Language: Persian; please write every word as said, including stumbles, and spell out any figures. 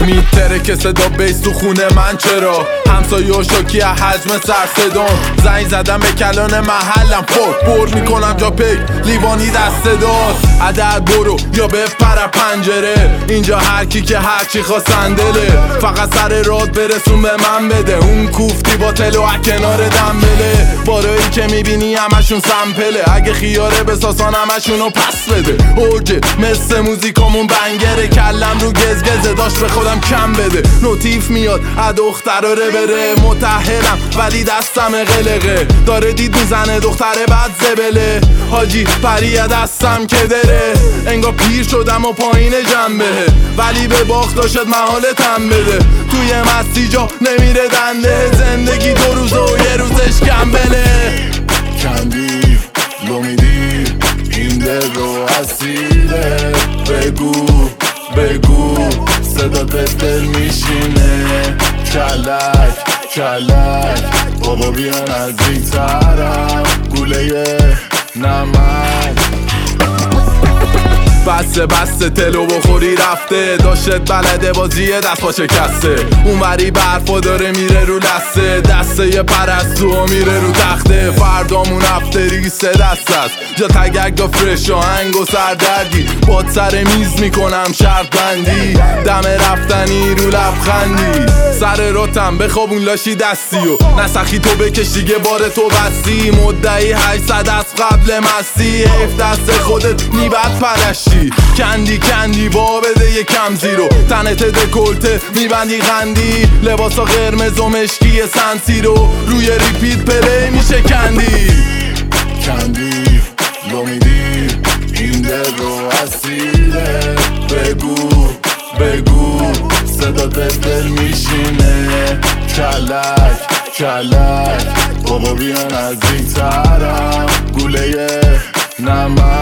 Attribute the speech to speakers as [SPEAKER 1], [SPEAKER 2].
[SPEAKER 1] میتره که صدا بیس تو خونه من چرا همسایه و شاکی حجم سر صدام زنگ زدم به کلان محلم فوق بر میکنم جا پیک لیوانی دست داد عدد برو یا بپر پنجره اینجا هر کی که هر چی خواستن دله فقط سر راد برسون به من بده اون کوفتی با تلو کنار دنبله بارایی که میبینی همشون سمپله اگه خیاره بساسان همشونو پس بده اوجه مثل موزیکامون بنگره کلم رو گزگزه داشت به خودم کم بده نوتیف میاد از دختراره بره متحرم ولی دستم قلقه داره دید میزنه دختره بعد زبله حاجی پریه دستم که دره انگار پیر شدم و پایین جنبه ولی به باخت داشت محالتم بده توی مستی جا نمیره دنده زندگی دو روزه و یه روزش کمبله
[SPEAKER 2] کندی لو میدی این دل رو اسیره بگو بگو صدا دل میشینه کلک کلک بابا بیا نزدیک ترم گوله نمک
[SPEAKER 1] بسته بسته تلو بخوری رفته داشت بلده بازیه دست با شکسته اون وری برفا داره میره رو لسته دسته یه پرستو میره رو تخته فردامون افتری سه دست است جا تگک دا فرش آهنگ و سردردی باد سر میز میکنم شرط بندی دم رفتنی رو لبخندی سر راتم بخوابون لاشی دستی و نسخی تو بکش دیگه بار تو بستی مدعی هشتصد از قبل مستی حیف دست خودت میبد پرشتی کندی کندی با بده یه کم زیرو تنت دکلته میبندی غندی لباسا قرمز و مشکی سنسی رو روی ریپیت پلی میشه کندی
[SPEAKER 2] کندی لو میدی این دل رو اسیره بگو بگو صدا دل میشینه کلک کلک بابا بیا نزدیک ترم گوله نمک